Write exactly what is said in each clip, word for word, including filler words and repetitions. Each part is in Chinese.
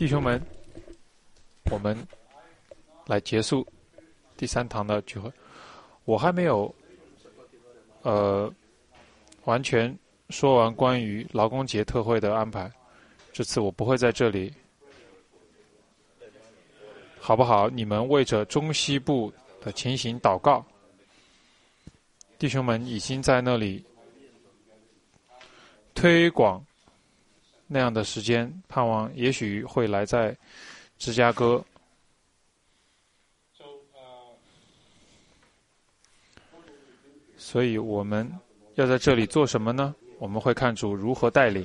弟兄们，我们来结束第三堂的聚会。我还没有呃完全说完关于劳工节特会的安排，这次我不会在这里，好不好？你们为着中西部的情形祷告。弟兄们已经在那里推广那样的时间，盼望也许会来在芝加哥。所以我们要在这里做什么呢？我们会看主如何带领。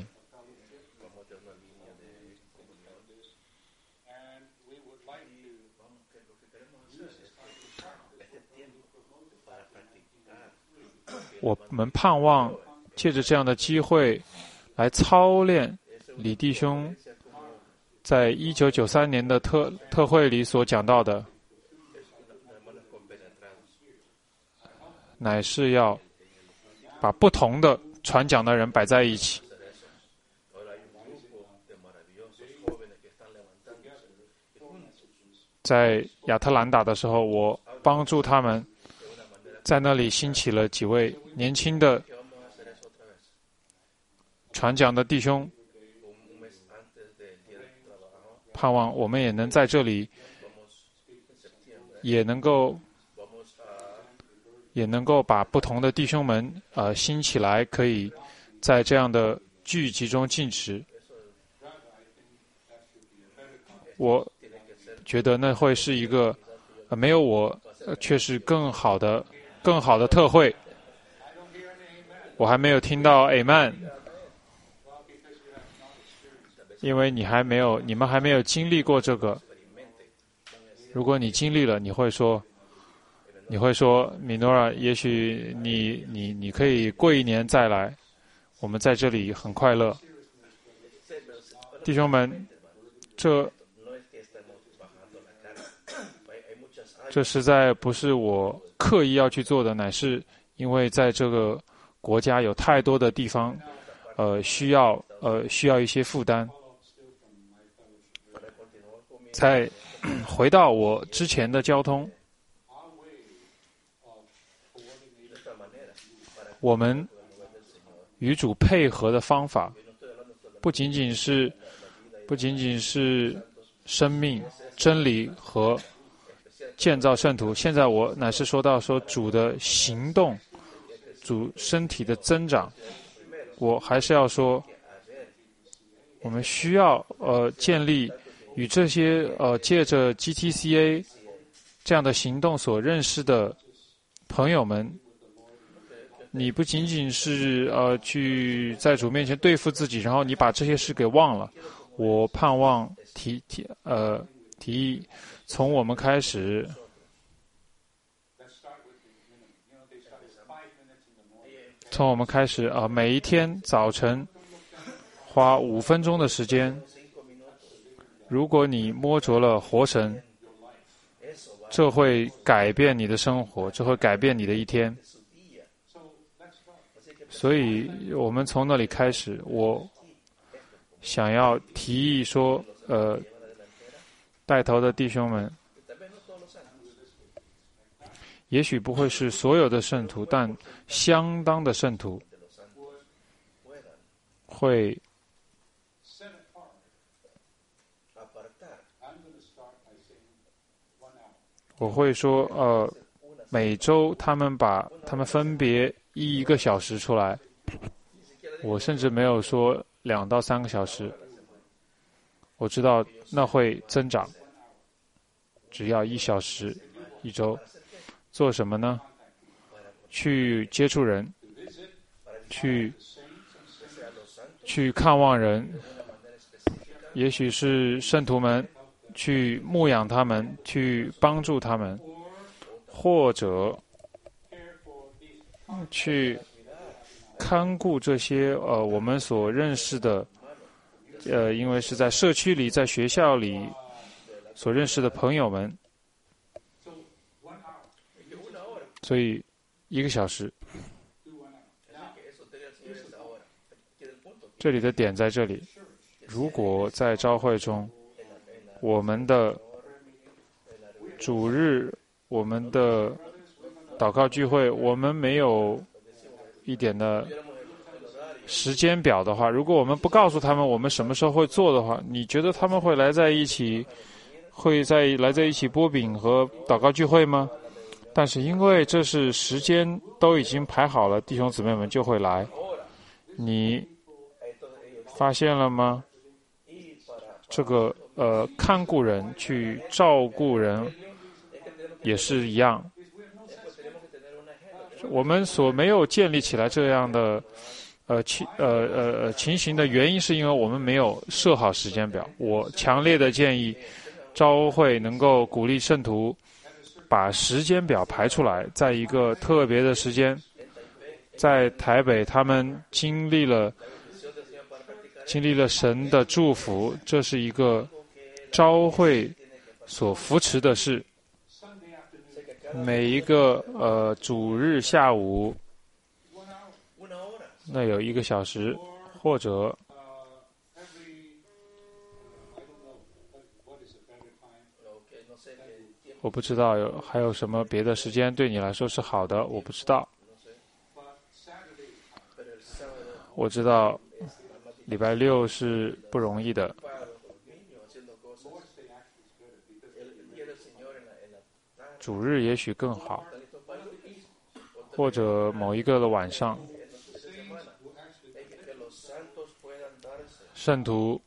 我们盼望借着这样的机会来操练李弟兄在一九九三年的特特会里所讲到的，乃是要把不同的传讲的人摆在一起。在亚特兰大的时候，我帮助他们在那里兴起了几位年轻的传讲的弟兄，盼望我们也能在这里，也能够也能够把不同的弟兄们呃兴起来，可以在这样的聚集中进食。我觉得那会是一个、呃、没有我、呃、却是更好的更好的特会。我还没有听到 Amen， 因为你还没有你们还没有经历过这个。如果你经历了，你会说你会说米诺拉，也许你你你可以过一年再来，我们在这里很快乐。弟兄们，这这实在不是我刻意要去做的，乃是因为在这个国家有太多的地方，呃，需要呃需要一些负担。再回到我之前的交通，我们与主配合的方法，不仅仅是不仅仅是生命、真理和建造圣徒。现在我乃是说到说主的行动，主身体的增长。我还是要说，我们需要呃建立与这些呃借着 G T C A 这样的行动所认识的朋友们。你不仅仅是呃去在主面前对付自己，然后你把这些事给忘了。我盼望提提呃提议，从我们开始，从我们开始啊、呃，每一天早晨花五分钟的时间。如果你摸着了活神，这会改变你的生活，这会改变你的一天。所以我们从那里开始，我想要提议说，呃，带头的弟兄们，也许不会是所有的圣徒，但相当的圣徒会我会说，呃，每周他们把他们分别一一个小时出来，我甚至没有说两到三个小时。我知道那会增长，只要一小时一周。做什么呢？去接触人，去去看望人，也许是圣徒们，去牧养他们，去帮助他们，或者去看顾这些呃我们所认识的，呃，因为是在社区里、在学校里所认识的朋友们，所以一个小时。这里的点在这里，如果在召会中我们的主日，我们的祷告聚会，我们没有一点的时间表的话，如果我们不告诉他们我们什么时候会做的话，你觉得他们会来在一起，会在来在一起剥饼和祷告聚会吗？但是因为这是时间都已经排好了，弟兄姊妹们就会来。你发现了吗？这个呃，看顾人去照顾人也是一样。我们所没有建立起来这样的呃情呃呃呃情形的原因，是因为我们没有设好时间表。我强烈的建议召会能够鼓励圣徒把时间表排出来，在一个特别的时间，在台北他们经历了经历了神的祝福，这是一个召会所扶持的事。每一个呃主日下午，那有一个小时，或者我不知道有还有什么别的时间对你来说是好的，我不知道。我知道礼拜六是不容易的。主日也许更好，或者某一个的晚上，圣徒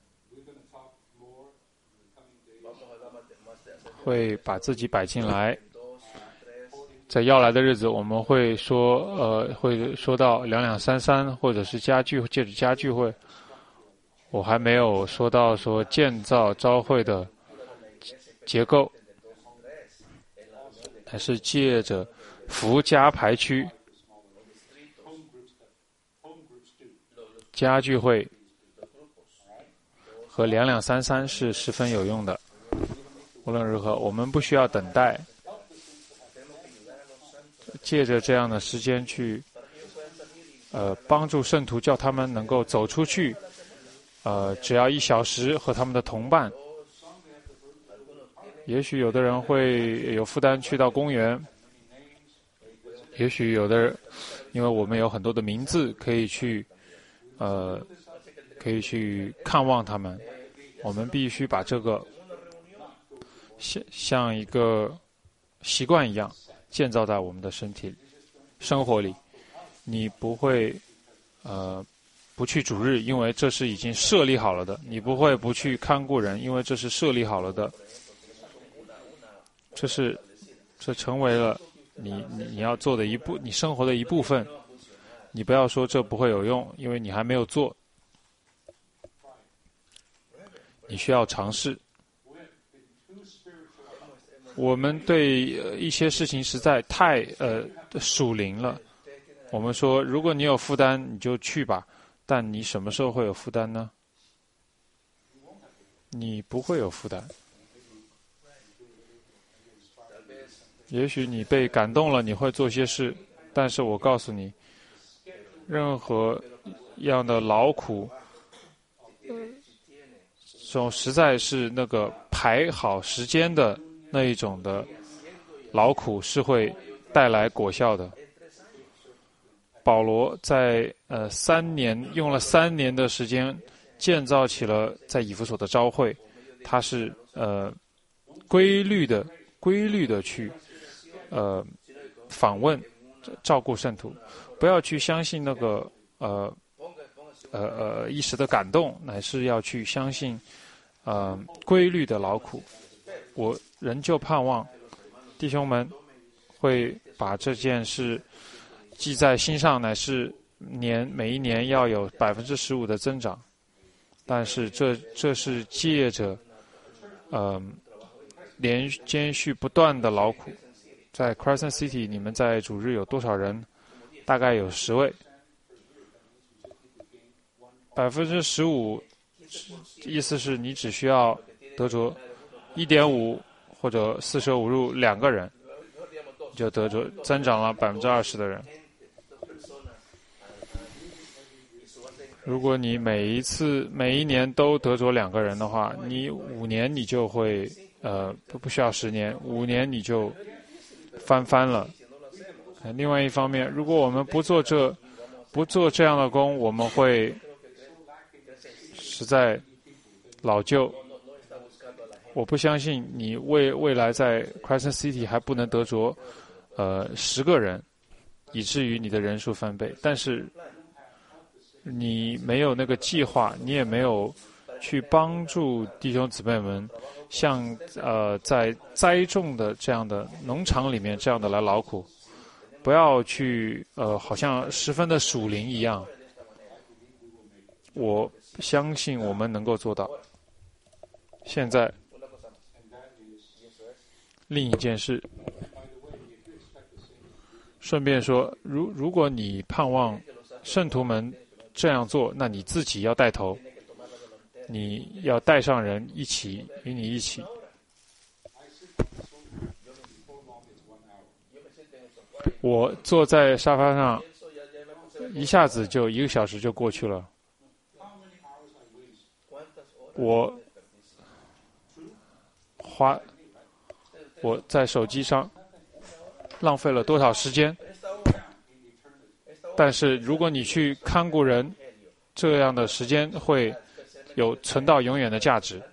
会把自己摆进来。在要来的日子，我们会说，呃，会说到两两三三，或者是家聚，借着家聚会。我还没有说到说建造召会的结构。还是借着福家排区、家聚会和两两三三是十分有用的。无论如何，我们不需要等待，借着这样的时间去，呃，帮助圣徒，叫他们能够走出去。呃，只要一小时和他们的同伴。也许有的人会有负担去到公园，也许有的人，因为我们有很多的名字可以去，呃，可以去看望他们。我们必须把这个像像一个习惯一样建造在我们的身体里、生活里。你不会，呃，不去主日，因为这是已经设立好了的；你不会不去看顾人，因为这是设立好了的。这是，这成为了你你你要做的一部，你生活的一部分。你不要说这不会有用，因为你还没有做。你需要尝试。我们对一些事情实在太呃属灵了。我们说，如果你有负担，你就去吧。但你什么时候会有负担呢？你不会有负担。也许你被感动了，你会做些事，但是我告诉你，任何样的劳苦，这种实在是那个排好时间的那一种的劳苦是会带来果效的。保罗在呃三年用了三年的时间建造起了在以弗所的召会，他是呃规律的规律的去呃访问照顾圣徒，不要去相信那个呃呃呃一时的感动，乃是要去相信呃规律的劳苦。我仍旧盼望弟兄们会把这件事记在心上，乃是年每一年要有百分之十五的增长。但是这这是借着呃连连续不断的劳苦。在 Crescent City， 你们在主日有多少人？大概有十位。百分之十五，意思是你只需要得着一点五或者四舍五入两个人，就得着增长了百分之二十的人。 如果你每一次每一年都得着两个人的话，你五年你就会呃不不需要十年，五年你就翻番了。另外一方面，如果我们不做这不做这样的工，我们会实在老旧。我不相信你未未来在 Crescent City 还不能得着呃十个人，以至于你的人数翻倍。但是你没有那个计划，你也没有去帮助弟兄姊妹们，像呃在栽种的这样的农场里面这样的来劳苦，不要去呃好像十分的属灵一样。我相信我们能够做到。现在另一件事，顺便说，如如果你盼望圣徒们这样做，那你自己要带头，你要带上人一起与你一起。我坐在沙发上，一下子就一个小时就过去了。我花我在手机上浪费了多少时间？但是如果你去看顾人，这样的时间会有存到永远的价值。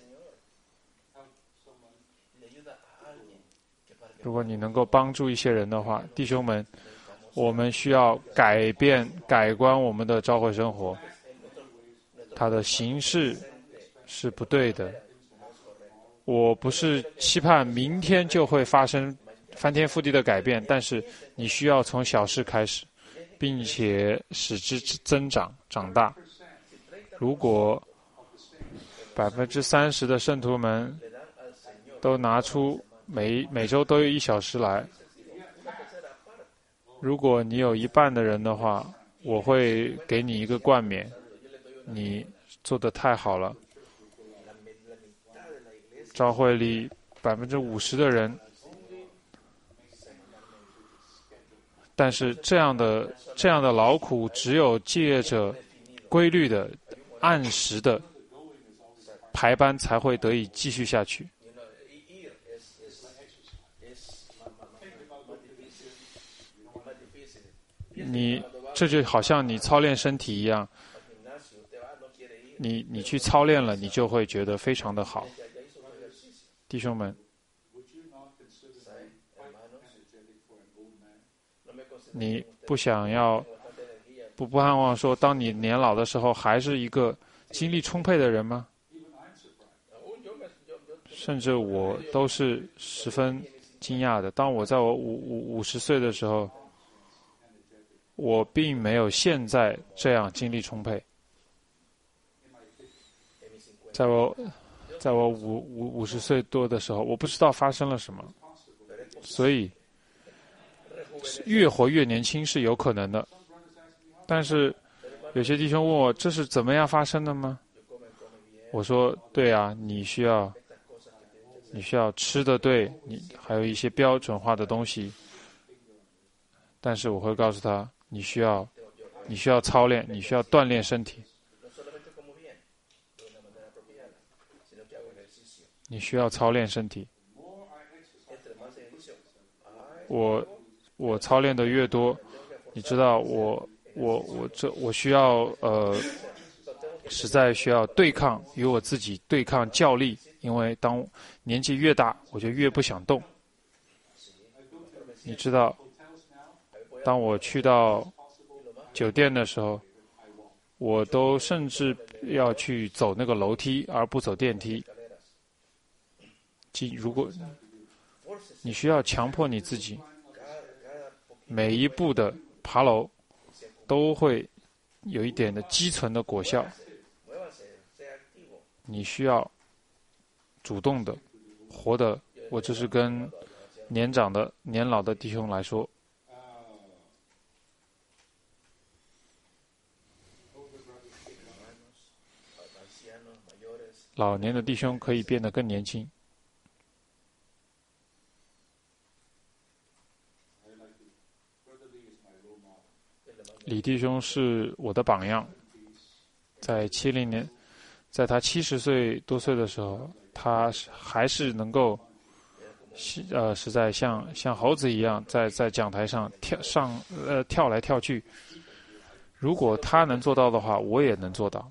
如果你能够帮助一些人的话，弟兄们，我们需要改变、改观我们的教会生活。它的形式是不对的。我不是期盼明天就会发生翻天覆地的改变，但是你需要从小事开始，并且使之增长、长大。如果百分之三十的圣徒们都拿出每每周都有一小时来，如果你有一半的人的话，我会给你一个冠冕。你做得太好了。教会里百分之五十的人，但是这样的这样的劳苦，只有借着规律的、按时的排班，才会得以继续下去。你这就好像你操练身体一样，你你去操练了，你就会觉得非常的好。弟兄们，你不想要不不盼望说，当你年老的时候，还是一个精力充沛的人吗？甚至我都是十分惊讶的。当我在我五五五十岁的时候，我并没有现在这样精力充沛。在我在我五五五十岁多的时候，我不知道发生了什么，所以越活越年轻是有可能的。但是有些弟兄问我，这是怎么样发生的吗？我说，对啊，你需要你需要吃的对，你还有一些标准化的东西。但是我会告诉他，你需要你需要操练，你需要锻炼身体。你需要操练身体。我我操练的越多，你知道我我我这我需要呃，实在需要对抗与我自己对抗较力，因为当年纪越大，我就越不想动。你知道，当我去到酒店的时候，我都甚至要去走那个楼梯，而不走电梯。如果你需要强迫你自己，每一步的爬楼都会有一点的积存的果效。你需要主动的、活的。我这是跟年长的、年老的弟兄来说。老年的弟兄可以变得更年轻。李弟兄是我的榜样。 在七零年，在他七十岁多岁的时候，他还是能够，呃，是在像像猴子一样，在在讲台上跳上呃跳来跳去。如果他能做到的话，我也能做到。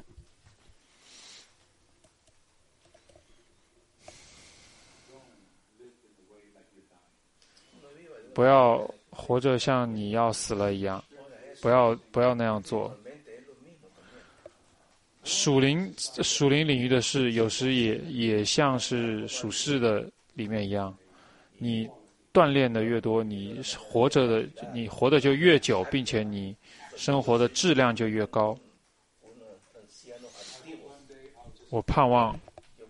不要活着像你要死了一样，不要不要那样做。属灵属灵领域的事，有时也也像是属世的里面一样，你锻炼的越多，你活着的你活的就越久，并且你生活的质量就越高。我盼望，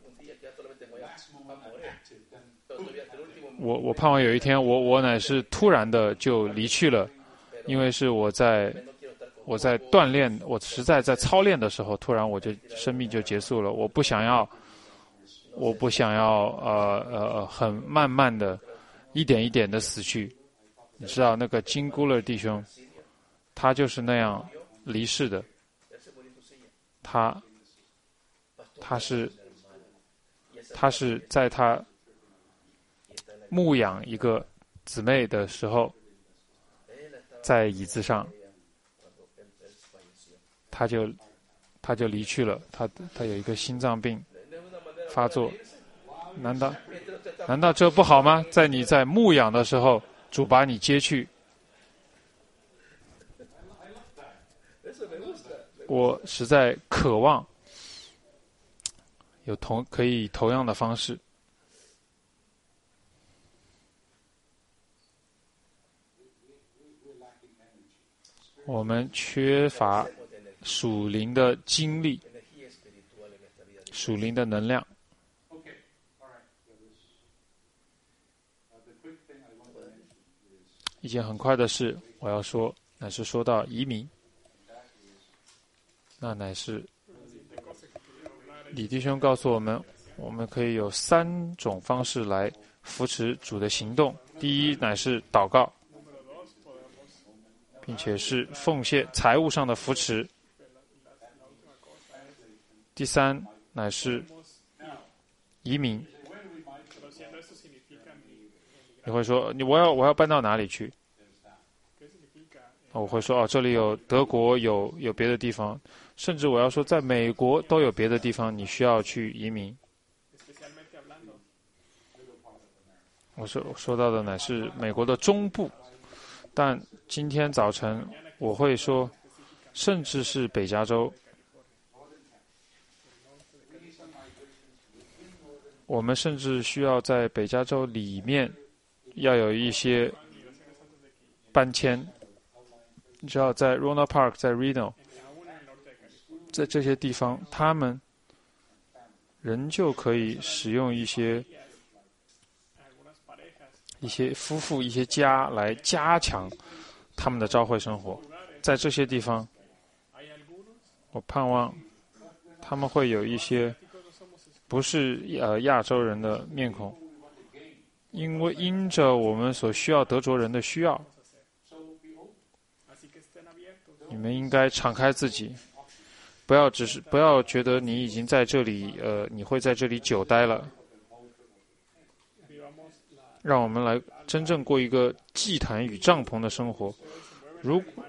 我我盼望有一天，我我乃是突然的就离去了，因为是我在我在锻炼，我实在在操练的时候，突然我就生命就结束了。我不想要，我不想要呃呃很慢慢的，一点一点的死去。你知道那个金古勒弟兄，他就是那样离世的。他他是他是在他牧养一个姊妹的时候，在椅子上，他就他就离去了。他他有一个心脏病发作，难道难道这不好吗？在你在牧养的时候，主把你接去。我实在渴望有同可以同样的方式。我们缺乏属灵的精力，属灵的能量。一件很快的事，我要说，乃是说到移民。那乃是李弟兄告诉我们，我们可以有三种方式来扶持主的行动。第一，乃是祷告，并且是奉献财务上的扶持。第三，乃是移民。你会说，你我要我要搬到哪里去？我会说，哦，这里有德国，有有别的地方，甚至我要说，在美国都有别的地方，你需要去移民。我说我说到的乃是美国的中部，但今天早晨我会说，甚至是北加州，我们甚至需要在北加州里面要有一些搬迁。你知道，在 Rona Park， 在 Reno， 在这些地方，他们仍旧可以使用一些一些夫妇、一些家来加强他们的教会生活。在这些地方，我盼望他们会有一些不是呃亚洲人的面孔，因为因着我们所需要德国人的需要。你们应该敞开自己，不要只是不要觉得你已经在这里，呃，你会在这里久待了。让我们来真正过一个祭坛与帐篷的生活。如果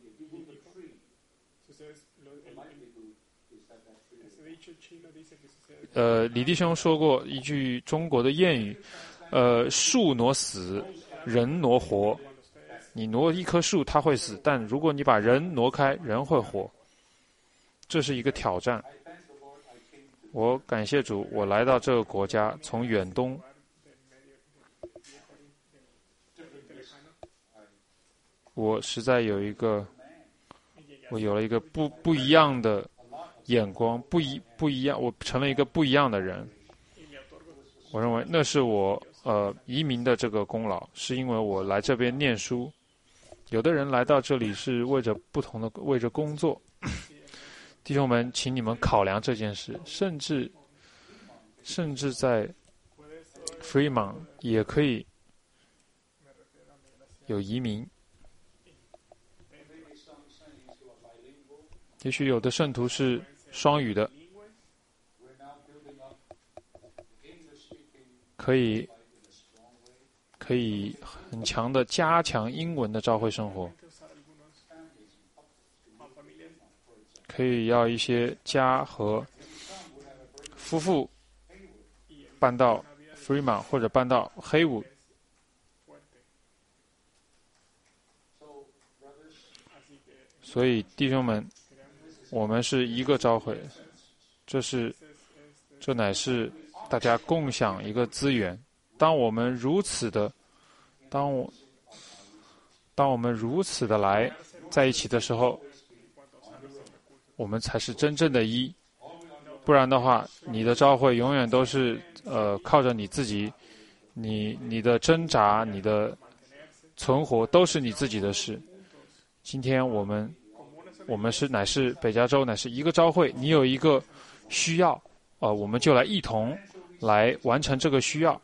呃，李弟兄说过一句中国的谚语，呃，树挪死，人挪活。你挪一棵树，它会死；但如果你把人挪开，人会活。这是一个挑战。我感谢主，我来到这个国家，从远东，我实在有一个，我有了一个不不一样的眼光，不一不一样，我成了一个不一样的人。我认为那是我呃移民的这个功劳，是因为我来这边念书。有的人来到这里是为着不同的为着工作，弟兄们，请你们考量这件事，甚至甚至在 Fremont 也可以有移民。 也许有的圣徒是双语的，可以可以很强的加强英文的教会生活，可以要一些家和夫妇搬到 Fremont 或者搬到黑伍。所以弟兄们，我们是一个教会，这是这乃是大家共享一个资源。当我们如此的，当我当我们如此的来在一起的时候，我们才是真正的一。不然的话，你的教会永远都是呃靠着你自己，你你的挣扎，你的存活都是你自己的事。今天我们我们是乃是北加州乃是一个教会，你有一个需要啊、呃，我们就来一同来完成这个需要。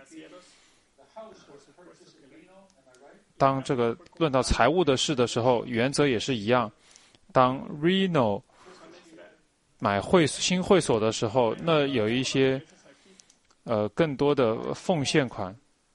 当这个论到财务的事的时候，原则也是一样。当 Reno 买会新会所的时候，那有一些呃更多的奉献款。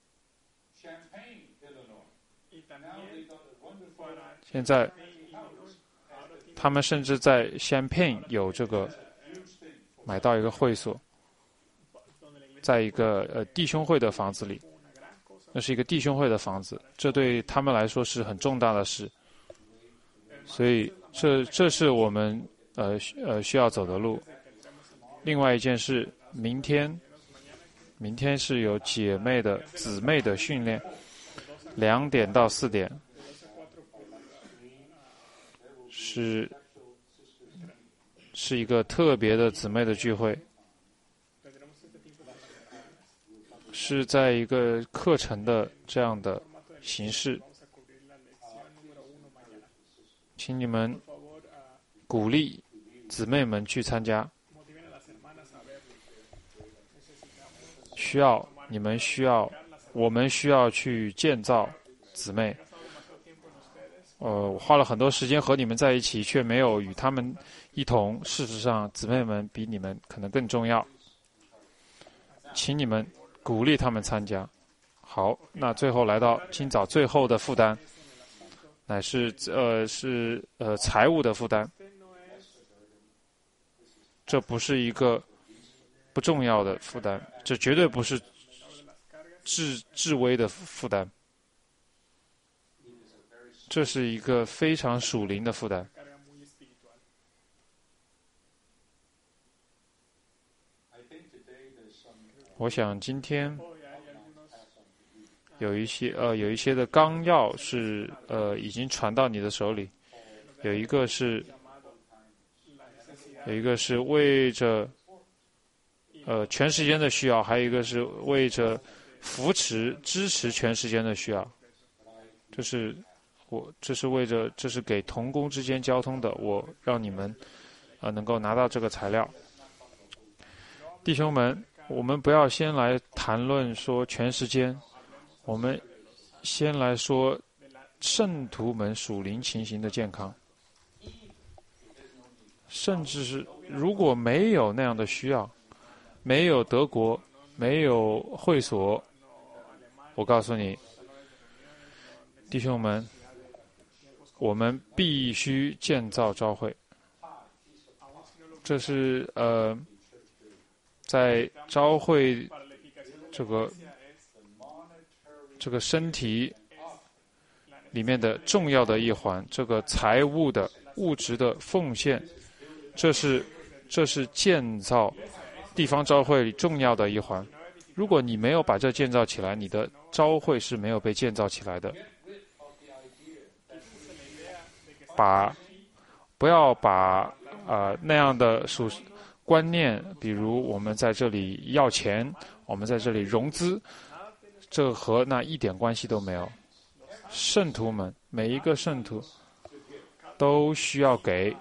现在他们甚至在 Champaign 有这个买到一个会所，在一个呃弟兄会的房子里，那是一个弟兄会的房子，这对他们来说是很重大的事。所以这这是我们呃呃需要走的路。另外一件事，明天明天是有姐妹的姊妹的训练，两点到四点，是是一个特别的姊妹的聚会，是在一个课程的这样的形式，请你们鼓励姊妹们去参加，需要你们需要我们需要去建造姊妹。呃，我花了很多时间和你们在一起，却没有与他们一同。事实上，姊妹们比你们可能更重要，请你们鼓励他们参加。好，那最后来到今早最后的负担，乃是呃是呃财务的负担。这不是一个不重要的负担，这绝对不是至至微的负担。这是一个非常属灵的负担。我想今天有一些呃有一些的纲要是呃已经传到你的手里，有一个是有一个是为着呃全时间的需要，还有一个是为着扶持支持全时间的需要。这是我这是为着这是给同工之间交通的，我让你们呃能够拿到这个材料。弟兄们，我们不要先来谈论说全时间，我们先来说圣徒们属灵情形的健康。甚至是如果没有那样的需要，没有德国，没有会所，我告诉你，弟兄们，我们必须建造教会。这是呃，在教会这个这个身体里面的重要的一环，这个财务的物质的奉献，这是这是建造地方教会里重要的一环。如果你没有把这建造起来，你的教会是没有被建造起来的。把不要把呃那样的属观念，比如我们在这里要钱，我们在这里融资，这和那一点关系都没有。圣徒们，每一个圣徒都需要给，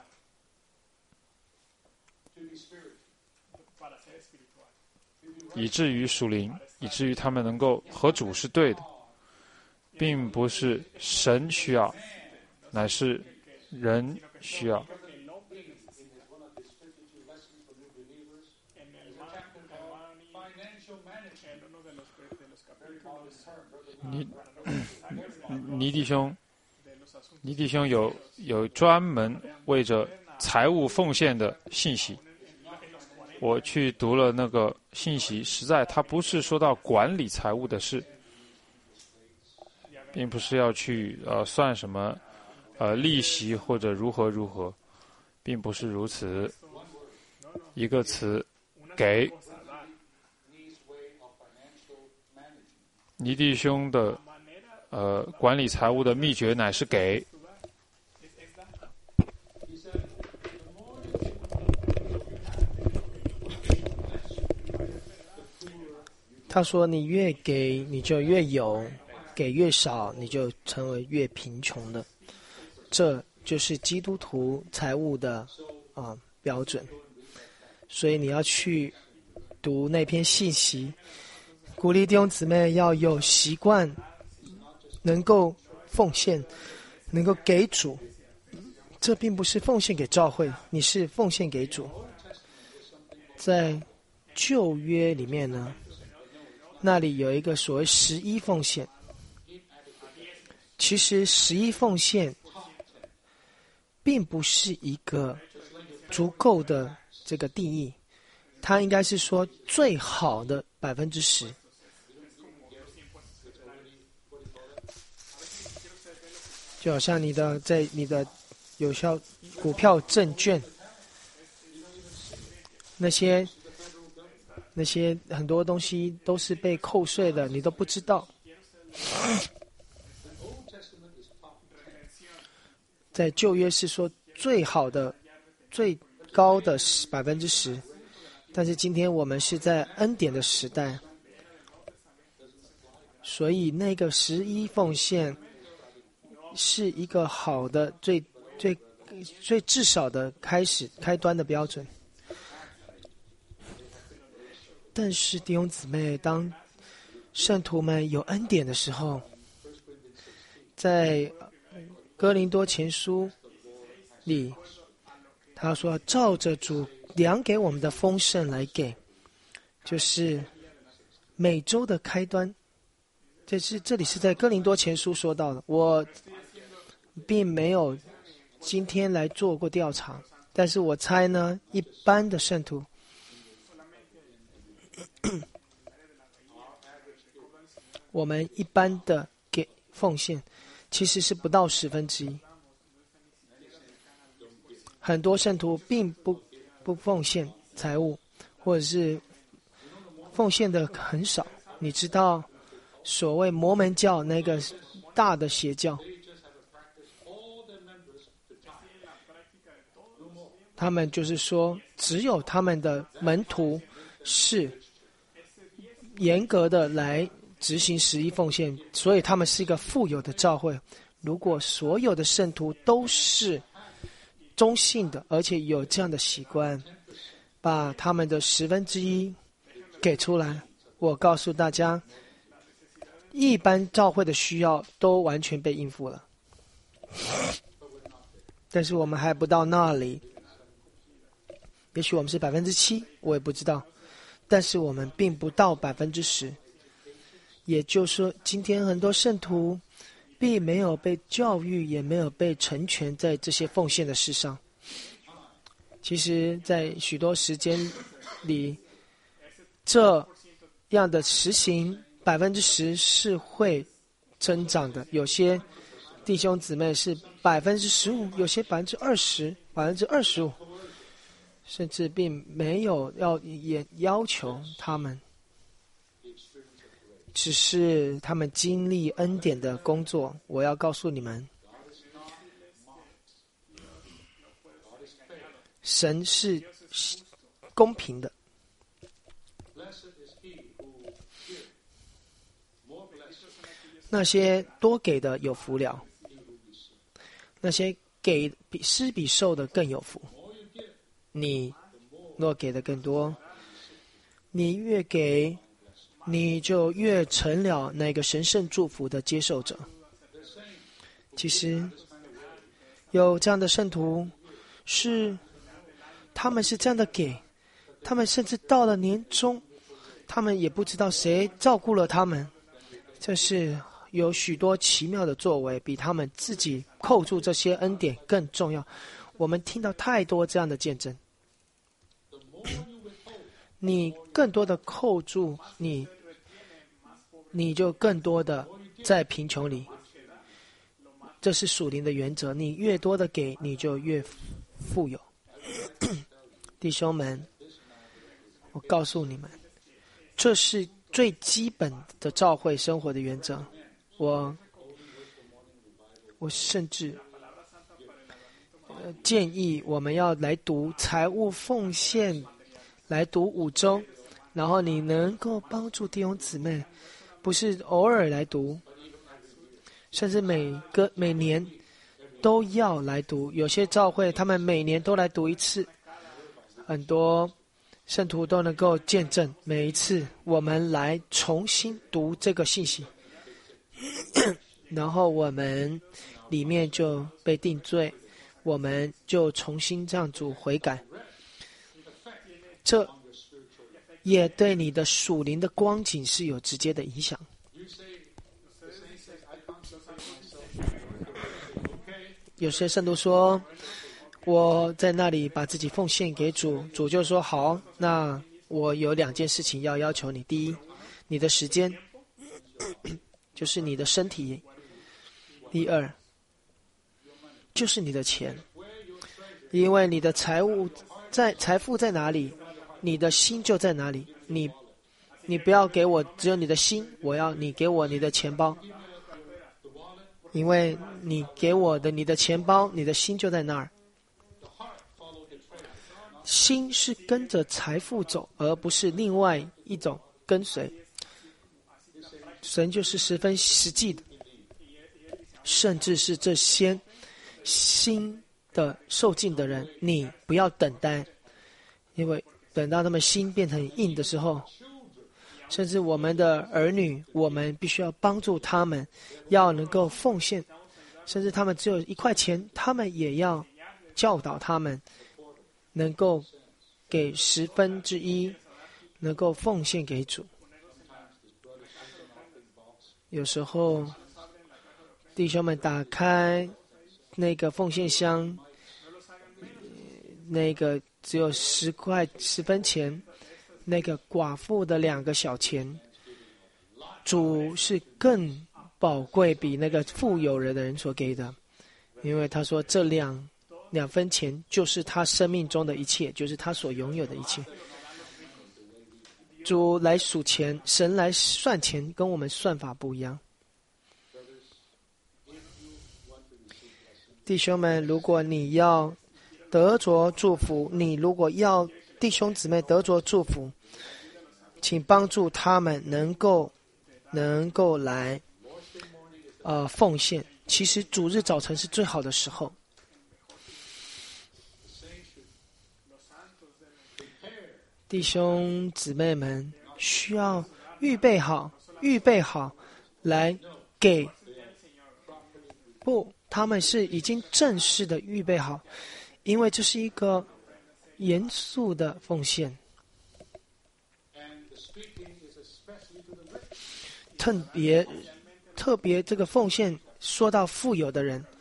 以至于属灵，以至于他们能够和主是对的，并不是神需要，乃是人需要。 尼尼弟兄，尼弟兄有有专门为着财务奉献的信息。我去读了那个信息，实在他不是说到管理财务的事，并不是要去呃算什么呃利息或者如何如何，并不是如此。一个词，给。尼弟兄的呃管理财务的秘诀乃是给。 他说：“你越给，你就越有；给越少，你就成为越贫穷的。这就是基督徒财务的啊、呃、标准。所以你要去读那篇信息，鼓励弟兄姊妹要有习惯，能够奉献，能够给主。这并不是奉献给教会，你是奉献给主。在旧约里面呢，那里有一个所谓十一奉献。其实十一奉献并不是一个足够的这个定义，它应该是说最好的百分之十。就好像你的在你的有效股票证券，那些那些很多东西都是被扣税的，你都不知道。在旧约是说最好的、最高的百分之十，但是今天我们是在恩典的时代，所以那个十一奉献是一个好的、最最最至少的开始开端的标准。但是弟兄姊妹，当圣徒们有恩典的时候，在哥林多前书里，他说照着主量给我们的丰盛来给，就是每周的开端。这是这里是在哥林多前书说到的，我并没有今天来做过调查，但是我猜呢，一般的圣徒我们一般的给奉献其实是不到十分之一，很多圣徒并不不奉献财物，或者是奉献的很少。你知道所谓摩门教那个大的邪教，他们就是说只有他们的门徒是严格的来执行十一奉献，所以他们是一个富有的教会。如果所有的圣徒都是忠信的，而且有这样的习惯，把他们的十分之一给出来，我告诉大家，一般教会的需要都完全被应付了。但是我们还不到那里，也许我们是百分之七，我也不知道，但是我们并不到百分之十。也就是说，今天很多圣徒并没有被教育，也没有被成全在这些奉献的事上。其实在许多时间里，这样的实行百分之十是会增长的，有些弟兄姊妹是百分之十五，有些百分之二十、百分之二十五，甚至并没有要也要求他们，只是他们经历恩典的工作。我要告诉你们，神是公平的。那些多给的有福了，那些给比施比受的更有福。你若给的更多，你越给，你就越成了那个神圣祝福的接受者。其实有这样的圣徒，是他们是这样的给，他们甚至到了年终， 他们也不知道谁照顾了他们。这是有许多奇妙的作为，比他们自己扣住这些恩典更重要。我们听到太多这样的见证。你更多的扣住你，你就更多的在贫穷里。这是属灵的原则，你越多的给，你就越富有。弟兄们，我告诉你们，这是最基本的教会生活的原则。我我甚至呃建议我们要来读财务奉献，来读五周，然后你能够帮助弟兄姊妹，不是偶尔来读，甚至每个每年都要来读。有些教会他们每年都来读一次，很多圣徒都能够见证，每一次我们来重新读这个信息，然后我们里面就被定罪，我们就重新这样主悔改。这也对你的属灵的光景是有直接的影响。有些圣徒说，我在那里把自己奉献给主，主就说好，那我有两件事情要要求你。第一，你的时间，就是你的身体；第二，就是你的钱。因为你的财务在财富在哪里，你的心就在哪里。你你不要给我只有你的心，我要你给我你的钱包。因为你给我的你的钱包，你的心就在那儿。心是跟着财富走，而不是另外一种跟随。神就是十分实际的，甚至是这些心的受尽的人，你不要等待，因为等到他们心变成硬的时候，甚至我们的儿女，我们必须要帮助他们，要能够奉献，甚至他们只有一块钱，他们也要教导他们能够给十分之一，能够奉献给主。有时候弟兄们打开那个奉献箱，那个只有十块十分钱，那个寡妇的两个小钱，主是更宝贵比那个富有人的人所给的，因为他说这两两分钱就是他生命中的一切，就是他所拥有的一切。主来数钱，神来算钱，跟我们算法不一样。弟兄们，如果你要得着祝福，你如果要弟兄姊妹得着祝福，请帮助他们能够能够来呃奉献。其实主日早晨是最好的时候。弟兄姊妹们需要预备好，预备好来给。不，他们是已经正式的预备好，因为这是一个严肃的奉献。特别特别这个奉献说到富有的人，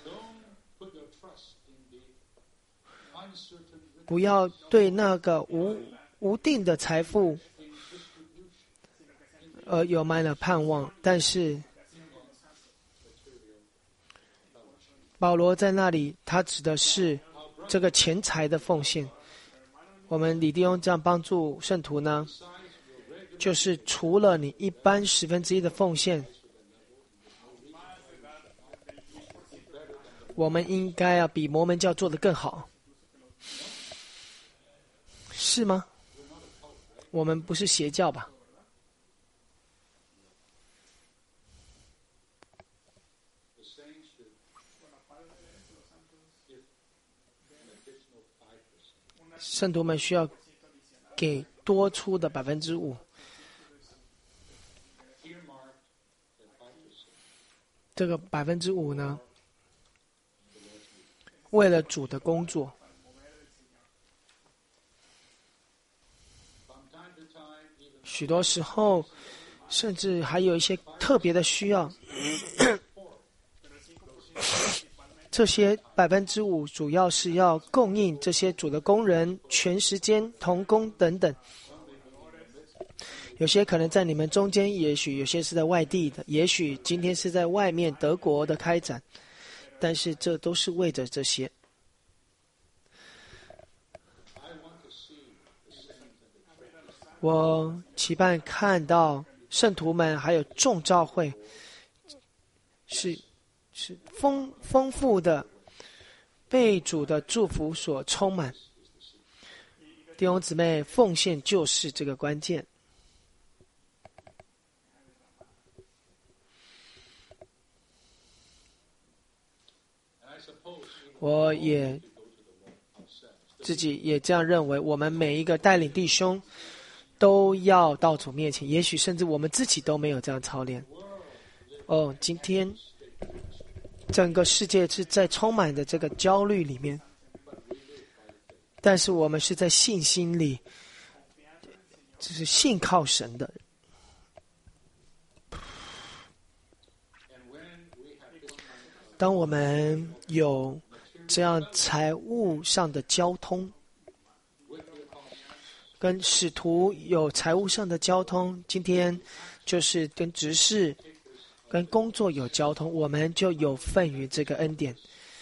不要对那个无无定的财富呃有满了盼望。但是保罗在那里，他指的是这个钱财的奉献。我们李弟兄这样帮助圣徒呢，就是除了你一般十分之一的奉献，我们应该要比摩门教做得更好，是吗？我们不是邪教吧？圣徒们需要给多出的百分之五。这个百分之五呢，为了主的工作。 许多时候，甚至还有一些特别的需要。这些百分之五主要是要供应这些主的工人、全时间同工等等。有些可能在你们中间，也许有些是在外地的，也许今天是在外面德国的开展，但是这都是为着这些。我期盼看到圣徒们还有众教会是是丰丰富的，被主的祝福所充满。弟兄姊妹，奉献就是这个关键。我也自己也这样认为，我们每一个带领弟兄都要到主面前，也许甚至我们自己都没有这样操练。哦，今天整个世界是在充满的这个焦虑里面，但是我们是在信心里，就是信靠神的。当我们有这样财务上的交通，跟使徒有财务上的交通，今天就是跟执事、跟工作有交通，我们就有份于这个恩典，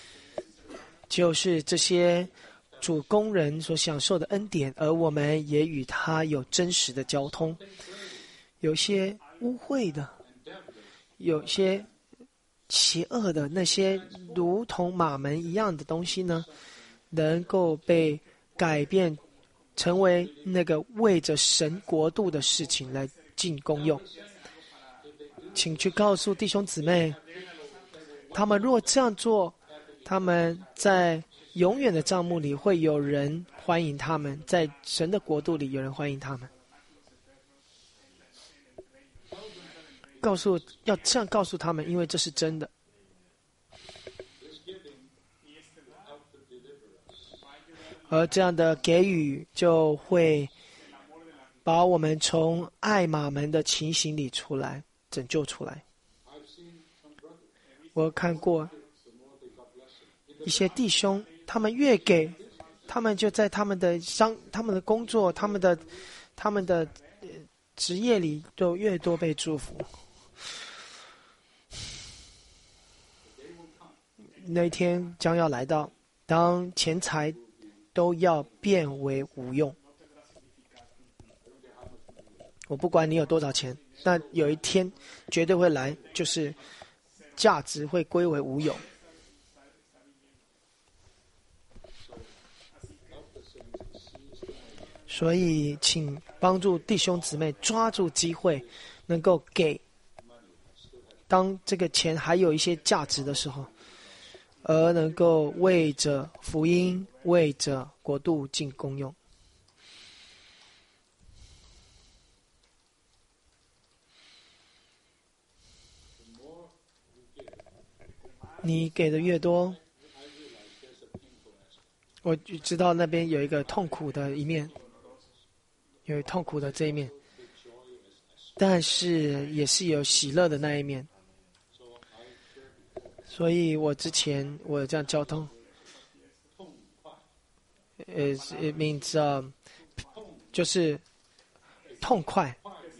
就是这些主工人所享受的恩典，而我们也与他有真实的交通。有些污秽的，有些邪恶的，那些如同马门一样的东西呢，能够被改变成为那个为着神国度的事情来尽功用。请去告诉弟兄姊妹，他们若这样做，他们在永远的帐幕里会有人欢迎他们，在神的国度里有人欢迎他们。告诉要这样告诉他们，因为这是真的。而这样的给予就会把我们从爱马门的情形里出来，拯救出来。我看过一些弟兄，他们越给，他们就在他们的商、他们的工作、他们的、他们的职业里就越多被祝福。那一天将要来到，当钱财都要变为无用。我不管你有多少钱，但有一天绝对会来，就是价值会归为无有。所以请帮助弟兄姊妹抓住机会，能够给，当这个钱还有一些价值的时候，而能够为着福音、为着国度尽功用。你给的越多，我知道那边有一个痛苦的一面，有痛苦的这一面，但是也是有喜乐的那一面。所以我之前我有这样交通，呃 ，it means um, 就是痛快，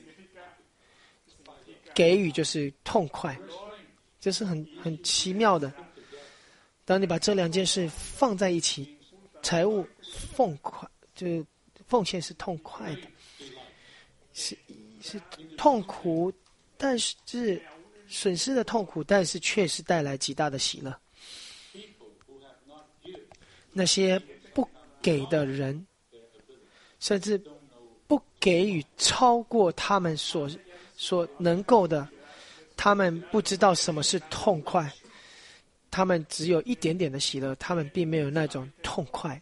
给予就是痛快，这是很很奇妙的。当你把这两件事放在一起，财务奉快，就是奉献是痛快的，是是痛苦，但是损失的痛苦，但是却是带来极大的喜乐。那些不给的人，甚至不给予超过他们所所能够的，他们不知道什么是痛快，他们只有一点点的喜乐，他们并没有那种痛快。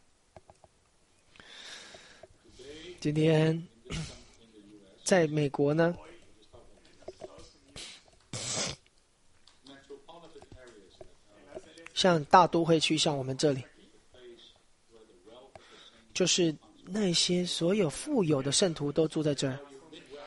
今天在美国呢，像大都会区，像我们这里，就是那些所有富有的圣徒都住在这儿，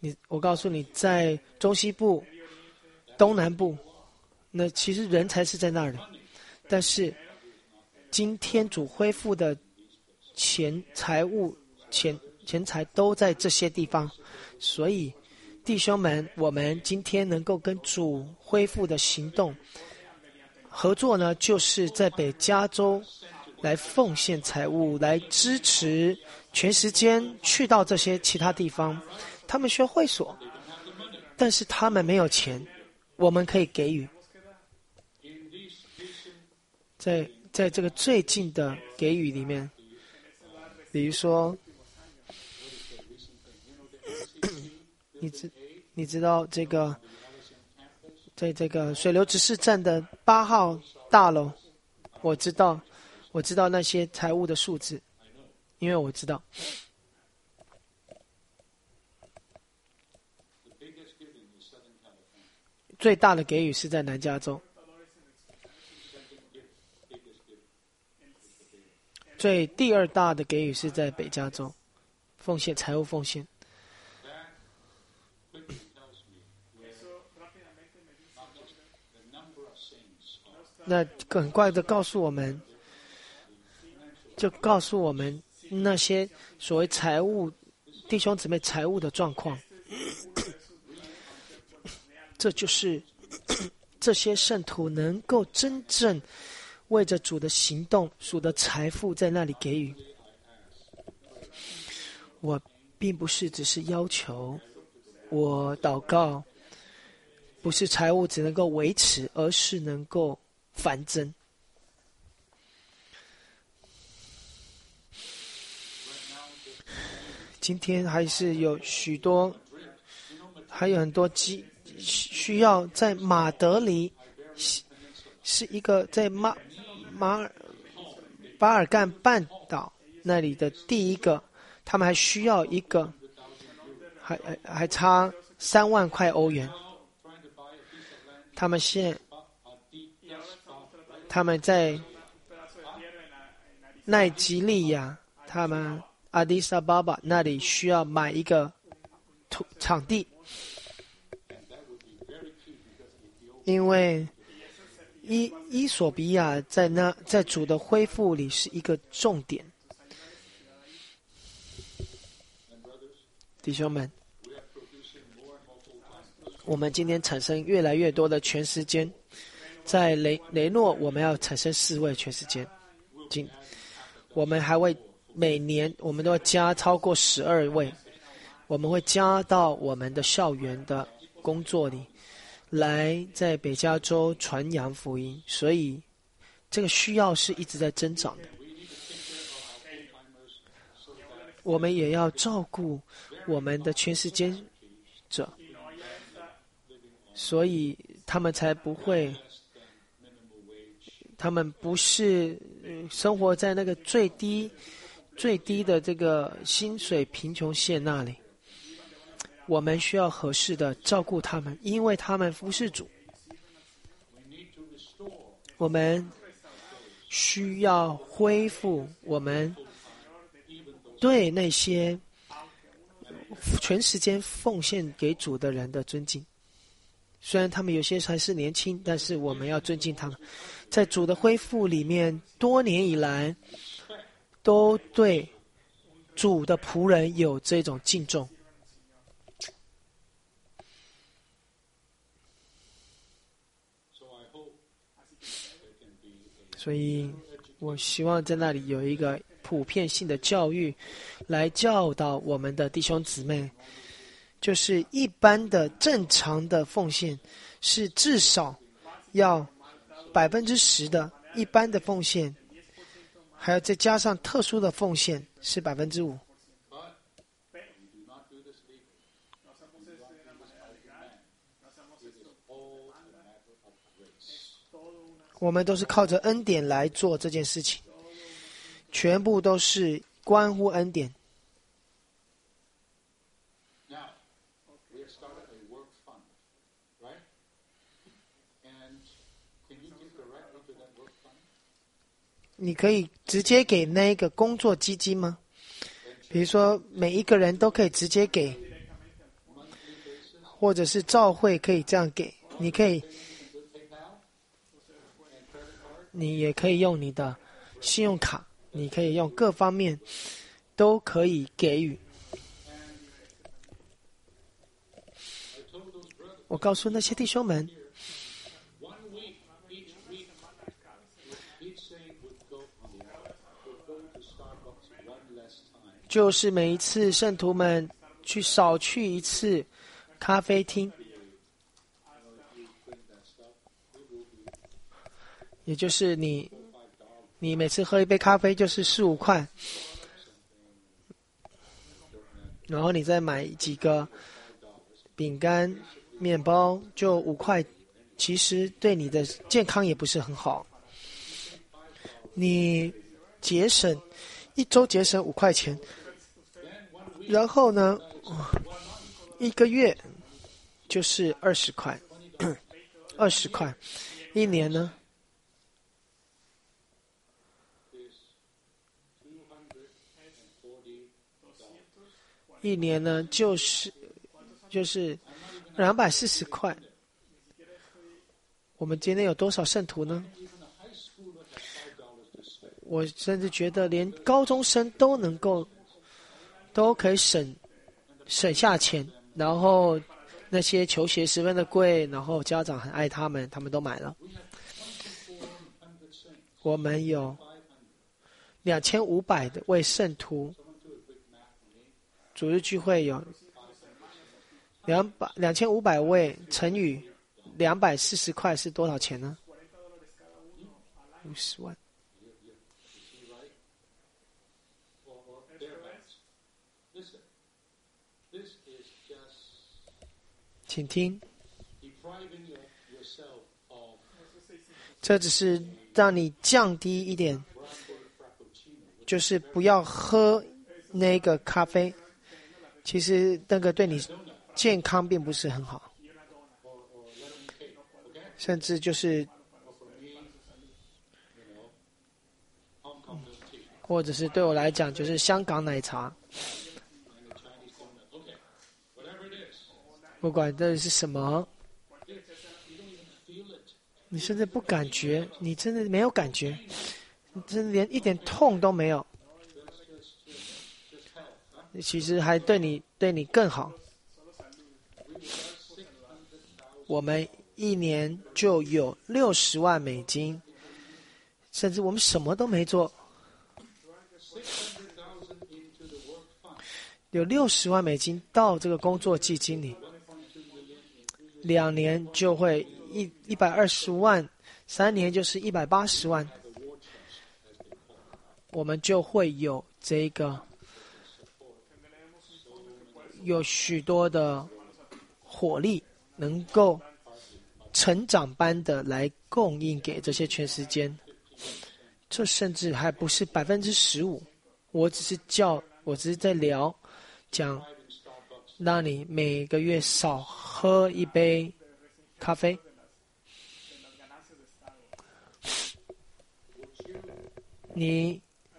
你我告诉你，在中西部、东南部，那其实人才是在那里，但是今天主恢复的钱财物钱钱财都在这些地方，所以弟兄们，我们今天能够跟主恢复的行动合作呢，就是在北加州来奉献财物，来支持全时间去到这些其他地方。他们需要会所，但是他们没有钱，我们可以给予。在在这个最近的给予里面，比如说，你知你知道这个，在这个水流指示站的八号大楼，我知道，我知道那些财务的数字，因为我知道。最大的给予是在南加州，最第二大的给予是在北加州，奉献财务奉献。那很快的告诉我们，就告诉我们那些所谓财务弟兄姊妹财务的状况。这就是这些圣徒能够真正为着主的行动、主的财富在那里给予。我并不是只是要求，我祷告，不是财务只能够维持，而是能够繁增。今天还是有许多，还有很多机。需要在马德里，是一个在马马尔巴尔干半岛那里的第一个，他们还需要一个，还还还差三万块欧元。他们现他们在奈及利亚，他们阿迪萨巴巴那里需要买一个土场地。因为伊伊索比亚在那在主的恢复里是一个重点，弟兄们，我们今天产生越来越多的全时间，在雷雷诺我们要产生四位全时间，今我们还会每年我们都要加超过十二位，我们会加到我们的校园的工作里。来在北加州传扬福音，所以这个需要是一直在增长的。我们也要照顾我们的全时间者，所以他们才不会，他们不是生活在那个最低最低的这个薪水贫穷线那里。我们需要合适的照顾他们，因为他们服侍主。我们需要恢复我们对那些全时间奉献给主的人的尊敬。虽然他们有些还是年轻，但是我们要尊敬他们。在主的恢复里面，多年以来都对主的仆人有这种敬重。所以我希望在那里有一个普遍性的教育，来教导我们的弟兄姊妹，就是一般的正常的奉献是至少要百分之十的一般的奉献，还要再加上特殊的奉献是百分之五。我们都是靠着恩典来做这件事情，全部都是关乎恩典。你可以直接给那个工作基金吗？比如说每一个人都可以直接给， 或者是教会可以这样给，你可以，你也可以用你的信用卡，你可以用各方面都可以给予。我告诉那些弟兄们，就是每一次圣徒们去少去一次咖啡厅，也就是你你每次喝一杯咖啡就是四五块，然后你再买几个饼干面包就五块，其实对你的健康也不是很好。你节省一周节省五块钱，然后呢一个月就是二十块二十块，一年呢一年呢就是就是两百四十块。我们今天有多少圣徒呢？我甚至觉得连高中生都能够都可以省省下钱，然后那些球鞋十分的贵，然后家长很爱他们，他们都买了。我们有两千五百的位圣徒，主日聚会有两百两千五百位乘以两百四十块是多少钱呢？五十万。请听，这只是让你降低一点，就是不要喝那个咖啡，其实那个对你健康并不是很好，甚至就是或者是对我来讲就是香港奶茶，不管这是什么，你甚至不感觉，你真的没有感觉，你真的连一点痛都没有，其实还对你对你更好。我们一年就有六十万美金，甚至我们什么都没做，有六十万美金到这个工作基金里，两年就会一一百二十万，三年就是一百八十万，我们就会有这个有许多的火力，能够成长般的来供应给这些全时间。这甚至还不是百分之十五，我只是叫，我只是在聊，讲让你每个月少喝一杯咖啡。你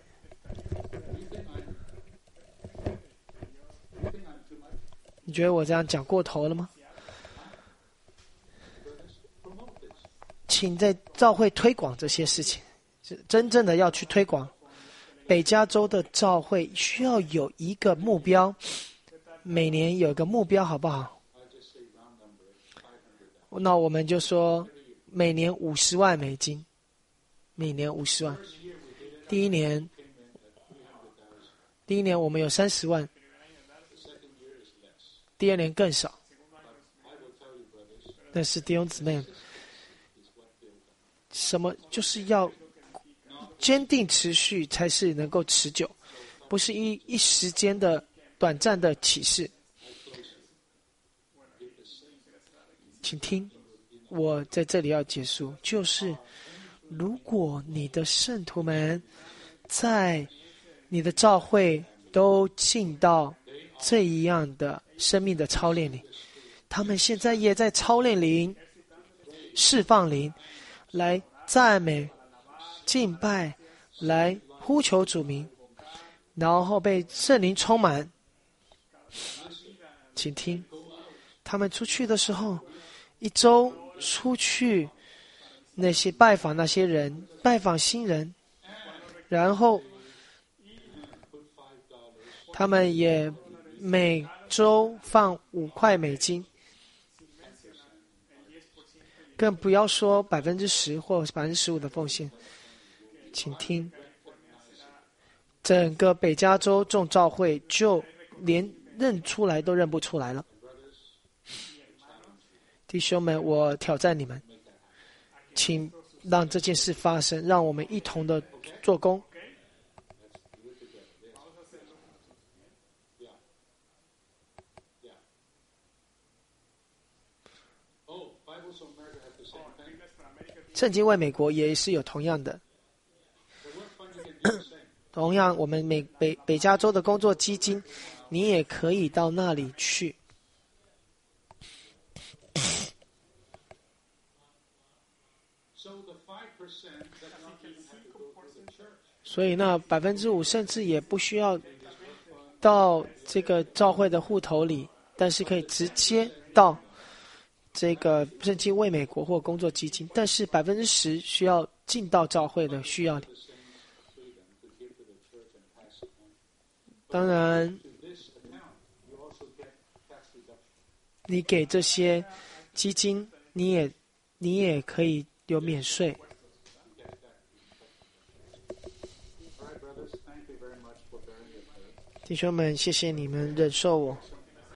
你觉得我这样讲过头了吗？请在教会推广这些事情，真正的要去推广。北加州的教会需要有一个目标，每年有个目标，好不好？那我们就说每年五十万美金，每年五十万。第一年，第一年我们有三十万，第二年更少。但是弟兄姊妹，什么就是要坚定持续才是能够持久，不是一一时间的短暂的启示。请听，我在这里要结束，就是如果你的圣徒们在你的教会都进到这一样的生命的操练里，他们现在也在操练灵、释放灵，来赞美、敬拜，来呼求主名，然后被圣灵充满。请听， 他们出去的时候，一周出去那些拜访那些人，拜访新人，然后他们也每周放五块美金，更不要说百分之十或百分之十五的奉献。请听，整个北加州众召会就连认出来都认不出来了。弟兄们，我挑战你们，请让这件事发生，让我们一同的做工。圣经为美国也是有同样的，同样我们美北北加州的工作基金，你也可以到那里去。所以那百分之五甚至也不需要到这个教会的户头里，但是可以直接到这个圣经为美国或工作基金，但是百分之十需要进到教会的需要里。当然，你给这些基金，你也你也可以有免税。弟兄们，谢谢你们忍受我。